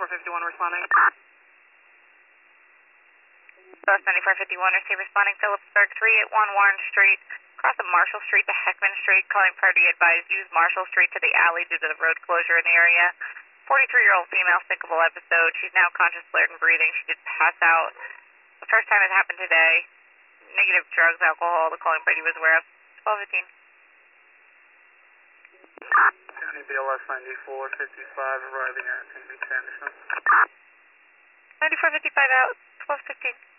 9451 responding. Bus 9451, receive responding Phillipsburg 381 Warren Street, cross of Marshall Street to Heckman Street, calling party advised use Marshall Street to the alley due to the road closure in the area. 43-year-old female, sinkable episode. She's now conscious, flared, and breathing. She did pass out. The first time it happened today. Negative drugs, alcohol, the calling party was aware of. 12:15. County BLS 9455 arriving at St. Beach Anderson. 9455 out, 12:15.